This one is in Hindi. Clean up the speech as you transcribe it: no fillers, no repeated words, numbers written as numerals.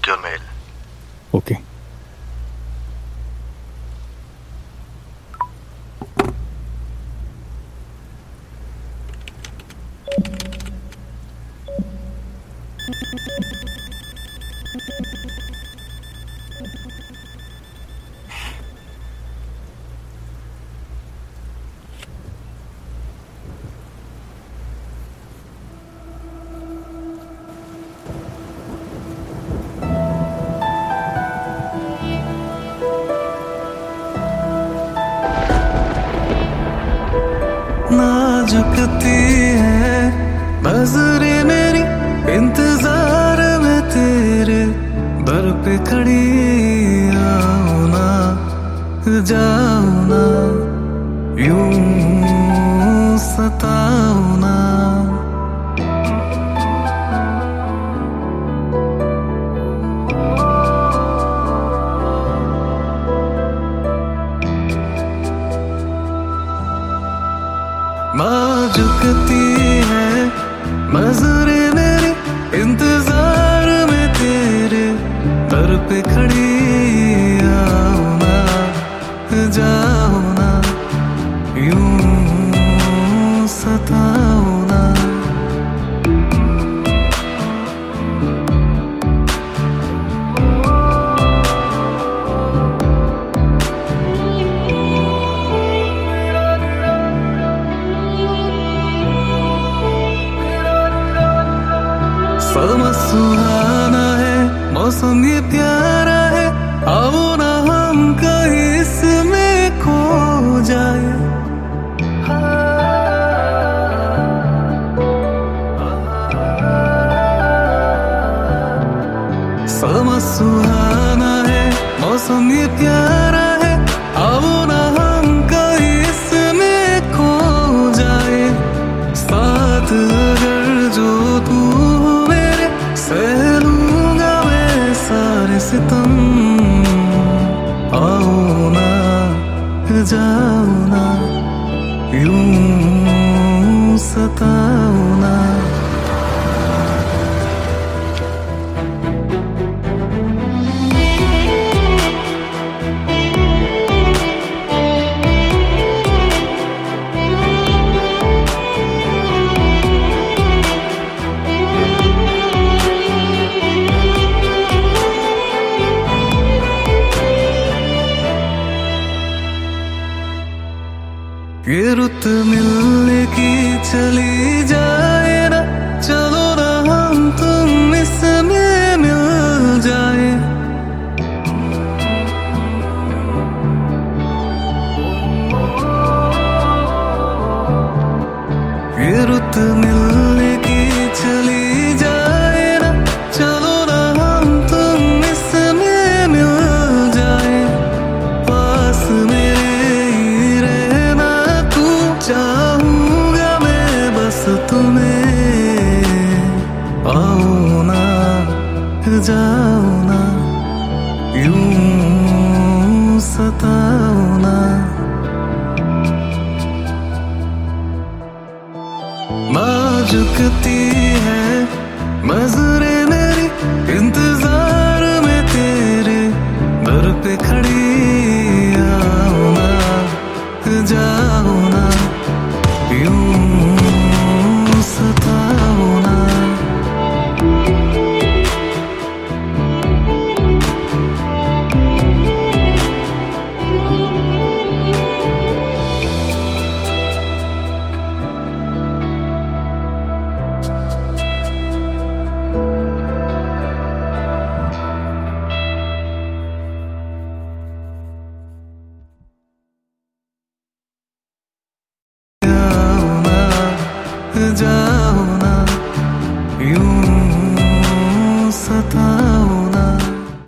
your mail. ओके। नाजुकती है नजरें मेरी, इंतजार में तेरे दर पे खड़ी, आओ ना जाओ ना, यूं सताओ ना। नाजुकती है नजरें मेरी, इंतजार में तेरे दर पे खड़ी, आओ ना जाओ ना, यूं सताओ ना। समा सुहाना है, मौसम ये प्यारा है, आओ ना हम कहीं इसमें खो जाए। समा सुहाना है, मौसम ये प्यारा है, आओ ना हम कहीं इसमें खो जाए। साथ अगर जो तू सह लूंगा मैं सारे सितम, आओ ना जाओ ना, यूं सताओ ना। ये रुत मिलने की चली जाए ना, चलो ना हम तुम इसमें मिल जाए। ये रुत मिलने की चली जाए ना, चलो ना हम तुम इसमें मिल जाए। पास मेरे ही रहना तू, चाहूंगा मैं बस तुम्हें, आओ ना जाओ ना, यूं सताओ ना। नाजुकती है नजरें मेरी, इंतजार में तेरे दर पे खड़ी, आओ ना जाओ ना, यूं